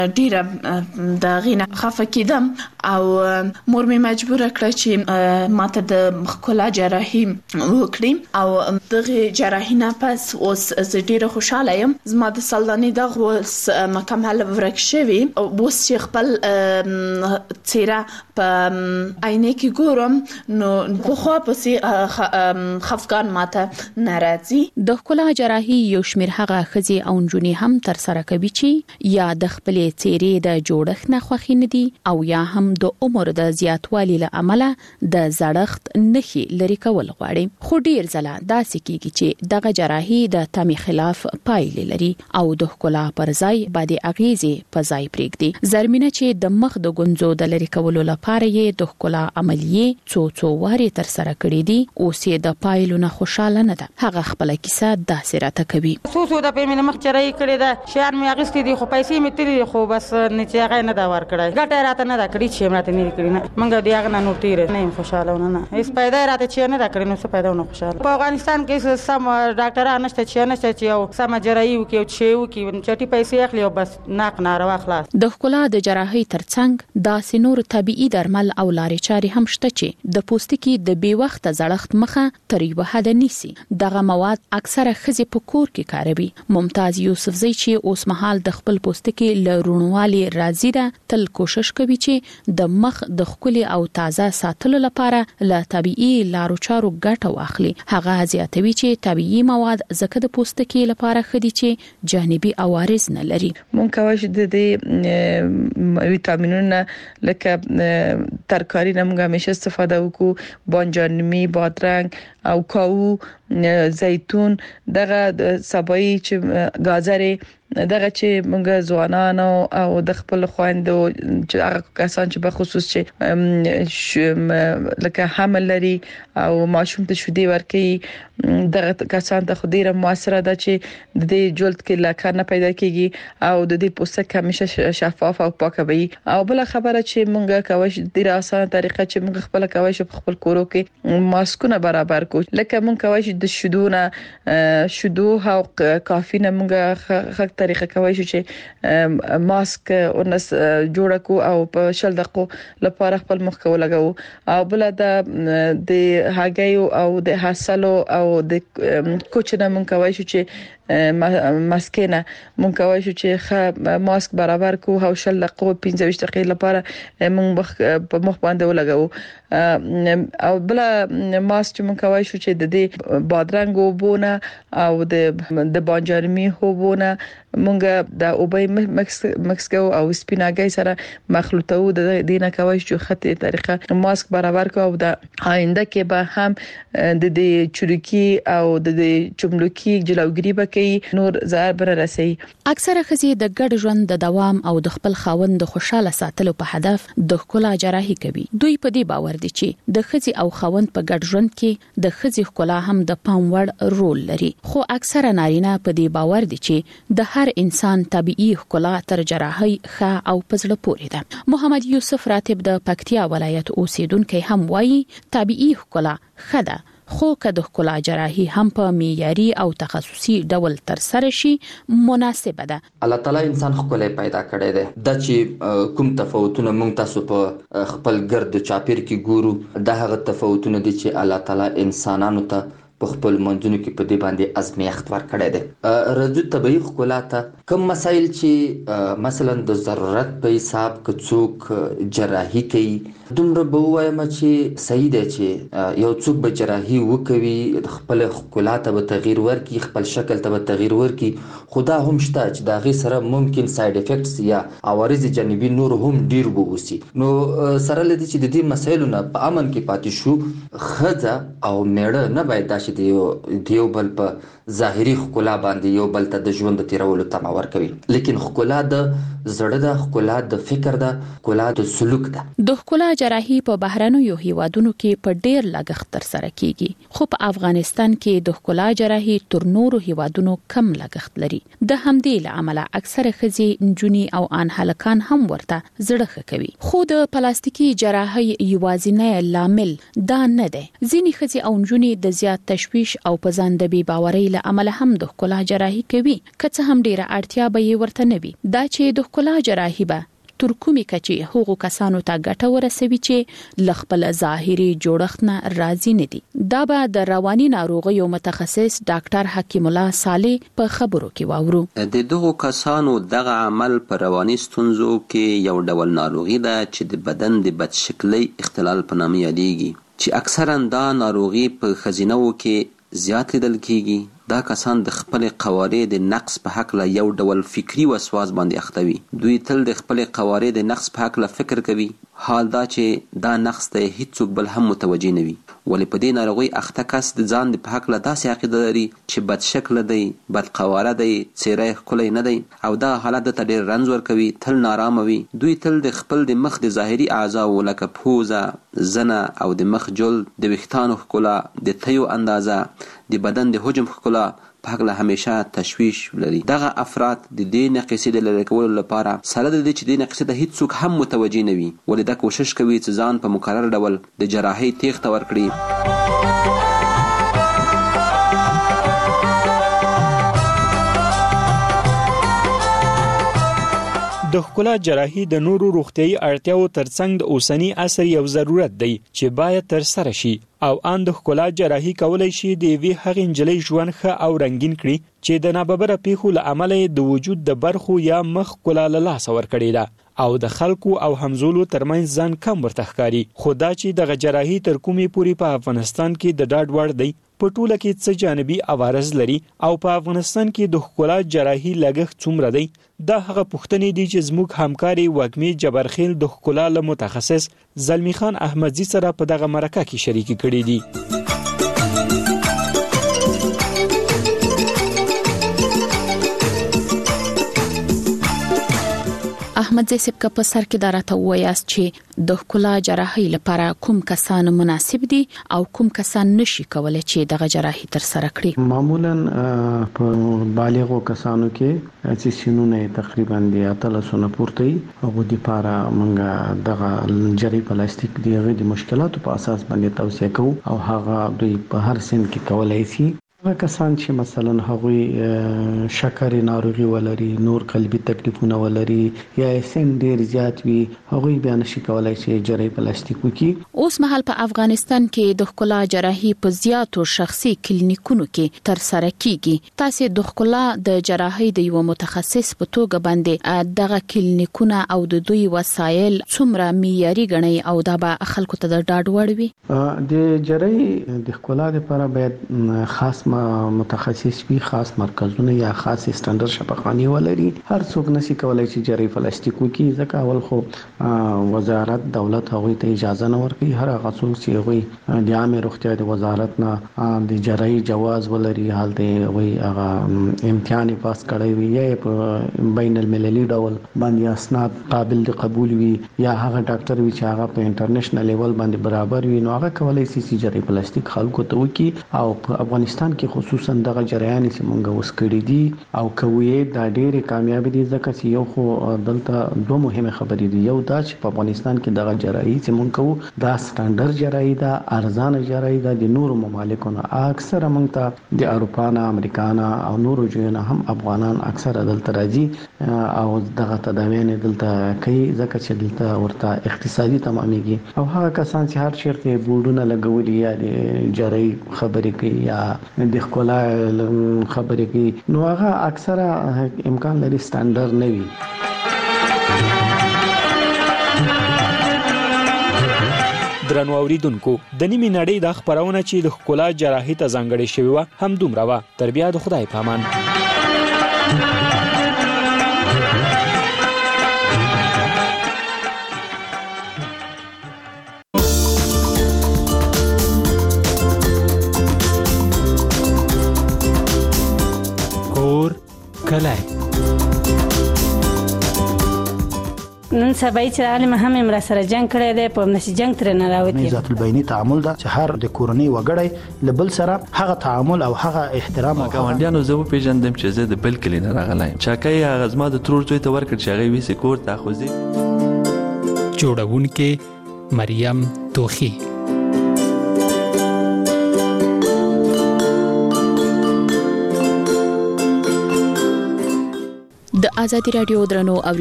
ډیره د غینه خفه کیدم او مور می مجبور کړ چې ماته د ښکلا جراحي وکړم او دغه جراحي نه پس اوس زه ډیره خوشاله یم. زما د سلطنې دغه اوس مکمل ورک شوی او اوس چې خپل څیره په عینه کې ګورم نو په خوا پسې خفقان ماته ناراضي. د ښکلا جراحي یو شمېر هغه ښځې او نجونې هم تر سره کوي چې یا د خپلې څیرې د جوړښت نه خوښي نه دي او یا هم د عمر د زیاتوالي له امله د زړښت نښې لري کول غواړي. خو ډیر ځله داسې کیږي چې دغه جراحي د تمې خلاف پایلې لري او د ښکلا پر ځای بد اغیزې په ځای پرېږدي. زرمینه چې د مخ د ګونځو د لري کولو لپاره یې د ښکلا عملیې څو واري تر سره کړې دي اوس یې د پایلو نه خوشاله نه ده. هغه خپل کیسه داسې راته کوي. څو د پیمنه مخ جراحي کړې ده شیان مې اغستې دي خو پیسې مې تللې خو بس نه چې هغه نه دا ور کړای ګټه راته نه دا کړی چې ماته نه کړی نه منګه دی هغه نه تیر نه خوشاله نه هیڅ پیدا راته چې نه دا کړی نو څه پیدا نه خوشاله. په افغانستان کې سم ډاکټران نشته چې یو سم جراحي وکي او چې چټي پیسې اخلي او بس ناق ناروا خلاص. د ښکلا د جراحي ترڅنګ داسې نور طبيعي درمل او لارې چارې هم شته چې د پوستکي د بې وخت زړښت مخه تر یو حد نیسي. دغه مواد اکثره ښځې په کور کې کاروي. ممتاز یوسفزئی چې اوس مهال د خپل پوستکي لرونوالي راځي ده تل کوشش کوي چې د مخ د ښکلي او تازه ساتلو لپاره له طبيعي لارو چارو ګټه واخلي. هغه زیاتوي چې طبيعي مواد زکه د پوستکي لپاره خدي چې جانبي عوارض نه لري. مونږ کوي چې د ویټامینونو لکه ترکاری نه موږ همیشه استفاده وکړو. بانجانمی، بادرنګ او کاو، زیتون، دغه سبایی چې گازرې دغه چې موږ ځوانانو او د خپل خويندو چې هغه کسان چې په خصوص چې لکه حمل لري او ماشوم ته شودي ورکي دغه کسان ته خديره موثره ده چې د جلد کې لکه نه پیدا کیږي او د دې پوستک همیشه شفاف او پاک وي. او بل خبره چې موږ کوي ډیره اسانه طریقه چې موږ خپل کوي چې خپل کورو کې ماسکونه برابر کو لکه موږ کوي چې د شودو او کافي نه موږ طریقه کوي چې ماسک ورنس جوړ کو او په شل دقیقو لپاره خپل مخ کو لګاو او بل د هاګیو او د حاصلو او د کوچنه مونږ کوي چې ماسکینه مونږ کوي چې ماسک برابر کو او شل دقیقو 15 دقیقې لپاره مونږ په مخ باندې ولګاو او بل ماسک چې مونږ کوي چې د دې بادرنګ وبونه او د بانجانمی وبونه مونږ د اوبې مکس کو او سپیناګي سره مخلوطو د دینه کوي چې خطي طریقه ماسک برابر کو او د آینده کې به هم د دې چورکی او د چملوکی جلوګری بکې نور زار بر رسي. اکثره ښځې د ګډ ژوند د دوام او د خپل خاوند د خوشاله ساتلو په هدف د ښکلا جراحي کوي. دوی په دې باور دي چې د ښځې او خاوند په ګډ ژوند کې د ښځې ښکلا هم د پام وړ رول لري. خو اکثره نارینه په دې باور دي چې د هر انسان طبيعي ښکلا تر جراحي ښه او پزړه پورې ده. محمد یوسف راتب د پکتیا ولایت اوسیدونکو هم وایي طبيعي ښکلا ښه ده خو که د ښکلا جراحي هم په معیاري او تخصصي ډول تر سره شي مناسبه ده. الله تعالی انسان ښکلی پیدا کړی دی. د چې کوم تفاوتونه موږ تاسو په خپل ګرد چاپیر کې ګورو د هغه تفاوتونه دي چې الله تعالی انسانانو ته په خپل منځونو کې په دې باندې ازمیښت ورکړی دی. رجو طبيعي ښکلا ته کوم مسایل چې مثلا د ضرورت په حساب کڅوک جراحي کوي دومره به وایم چې صحیح دی چې یو څوک به جراحي وکوي خپل ښکلا ته به تغییر ورکړي خپل شکل ته به تغییر ورکړي خدا هم شته چې دا غي سره ممکن ساید افیکټس یا عوارض جانبي نور هم ډیر ووسی. نو سره لدی چې د دې مسایلو نه په امن کې پاتې شو خځه او میړه نه باید داسې دیو بل په ظاهري ښکلا باندې یو بل ته د ژوند تیرولو تمه ورکوي. لیکن ښکلا د زړه ده، ښکلا د فکر ده، ښکلا د سلوک ده. د ښکلا جراحي په بهرنیو هیوادونو کې په ډیر لګښت تر سره کیږي خو په افغانستان کې د ښکلا جراحي تر نورو هیوادونو کم لګښت لري. د همدې لامل اکثره ښځې نجونې او ان هلکان هم ورته زړه کوي. خو د پلاستیکي جراحي یوازینی لامل دا نه دی. ځینې ښځې او نجونې د زیات تشویش او په ځان د بي باورۍ له امله هم د ښکلا جراحي کوي که څه هم ډیره اړتیا به یې ورته نه وي. دا چې د ښکلا جراحي به تر کومې کچې هغو کسانو ته ګټه ورسوي چې ل خپل ظاهري جوړښت نه راضي نه دي. دا به د رواني ناروغیو متخصص ډاکټر حکیم الله صالح په خبرو کې واورو. د دغو کسانو دغه عمل په رواني ستونزو کې یو ډول ناروغي ده چې د بدن د بدشکلۍ اختلال په نامه یادېږي چې اکثرا دا ناروغي په ښځینه‌و کې زیات لیدل کیږي. دا کسان د خپل قوارې د نقص په حق له یو ډول فکری وسواس باندې اخته وي. دوی تل د خپل قوارې د نقص په حق له فکر کوي، حال دا چې دا نقص ته هیڅوک بل هم متوجه نه وي. ولې په دې ناروغي اخته کس د ځان د په حق له داسې عقیده لري چې بد شکل دی، بد قواره دی، څیره یې ښکلی نه دی او دا حالت ته ډېر رنځ ورکوي، تل نارامه وي. دوی تل د خپل د مخ د ظاهري اعضاو لکه پوزه، زنه او د مخ جلد، د ویښتانو ښکلا، د تیو اندازه، د بدن د حجم ښکلا په حق له همیشه تشویش لري. دغه افراد د دې نقصې د لرې کولو لپاره سره د دې چې دې نقصې ته هیڅوک هم متوجه نه وي، ولې دا کوشش کوي چې ځان په مکرر ډول د جراحۍ تیښته ورکړي. د ښکلا جراحي د نورو روغتیايي اړتیاو ترڅنګ د اوسنی عصر یو ضرورت دی چې باید تر سره شي او ان د ښکلا جراحي کولای شي د یوې هغې نجلۍ ژوند ښه او رنګین کړي چې د ناببره پیښو له امله د وجود د برخو یا مخ ښکلا له لاسه ورکړې ده او د خلکو او همزولو ترمنځ ځان کم ورته ښکاري. خو دا چې دغه جراحي تر کومې پورې په افغانستان کې د ډاډ وړ دی، په ټوله کې څه جانبي عوارض لري او په افغانستان کې د ښکلا جراحي لګښت څومره دی، دا هغه پوښتنې دي چې زموږ همکاري وږمې جبرخیل د ښکلا له متخصص زلمی خان احمدزي سره په دغه مرکه کې شریکي کړي دي. احمدزي صاحب که په سر کې دا راته ووایاست چې د ښکلا جراحي لپاره کوم کسان مناسب دي او کوم کسان نشي کولای چې دغه جراحي تر سره کړي. معمولا په بالغو کسانو کې چې سینونه تقریبا د 300 پورته او د لپاره موږ دغه جری پلاستیک دیغه د مشکلاتو په اساس باندې توصیه کوو او هغه دوی په هر سن کې کولای شي. هغه کسان چې مثلا هغوی شکر ناروغي ولري، نور قلبي تکلیفونه ولري یا سن ډیر زیات وي، هغوی بیا نشي کولای چې جراحي پلاستیک وکړي. اوس مهال په افغانستان کې د ښکلا جراحي په زیاتو شخصي کلینیکونو کې تر سره کیږي. تاسو د ښکلا د جراحي د یو متخصص په توګه باندې دغه کلینیکونه او د دوی وسایل څومره معیاري ګڼئ او دا به خلکو ته د ډاډ وړ وي؟ د جراحي د ښکلا لپاره باید خاص متخصص وي، خاص مرکزونه یا خاص سټانډرډ شفاخانه ولري. هر څوک نشي کولای چې جراحي پلاستیک وکړي، ځکه اول خو وزارت دولت هغوی ته اجازه نه ورکوي. هر هغه څوک چې هغوی د عامه روغتیا د وزارت نه د جراحي جواز ولري، حالته هغوی هغه امتحان پاس کړی وي یا په بین المللي ډول باندې اسناد قابل د قبول وي یا هغه ډاکټر وي چې هغه په انټرنیشنل لیول باندې برابر وي، نو هغه کولای شي چې جراحي پلاستیک خلکو ته وکړي. او په افغانستان کې خصوصا دغه جریان چې مونږ اوس کړی دي او کوي دا ډېر کامیاب دي، ځکه چې یو خو دلته دوه مهمه خبرې دي. یو دا چې په افغانستان کې دغه جراحي چې مونږ کوو دا سټانډرډ جراحي ده، ارزانه جراحي ده. د نورو ممالکو نه اکثره مونږ ته د اروپا نه، امریکا نه او نورو ځایونو نه هم افغانان اکثره دلته راځي او دغه تداوین دلته کوي، ځکه چې دلته ورته اقتصادي تمامېږي. او هغه کسان چې هر چیرته بورډونه لګولي یا د جراحي خبرې کوي یا د ښکلا خبرې کوي، نو هغه اکثره امکان لري سټانډرډ نه وي. درنو اوریدونکو، د نیمې نړۍ د خبرونه چې د ښکلا جراحي ته ځانګړې شوی و هم دومره وه. تر بیا د خدای پامان. کلای نن سبا چې عالم هم امر سره جنگ کړی دی، په نشي جنگ تر نه راوتی. ذات البینی تعامل دا چې هر د کورنۍ وګړی لبل سره هغه تعامل او هغه احترام. ګاونډیانو زه پیژندم چې زه د بل کلی نه راغلایم، چاکای هغه زما د ترور زوی ته ورکړ چې هغه ویسي کور ته خوځي. جوړونکې مریم توخی. د ازادي رادیو درنو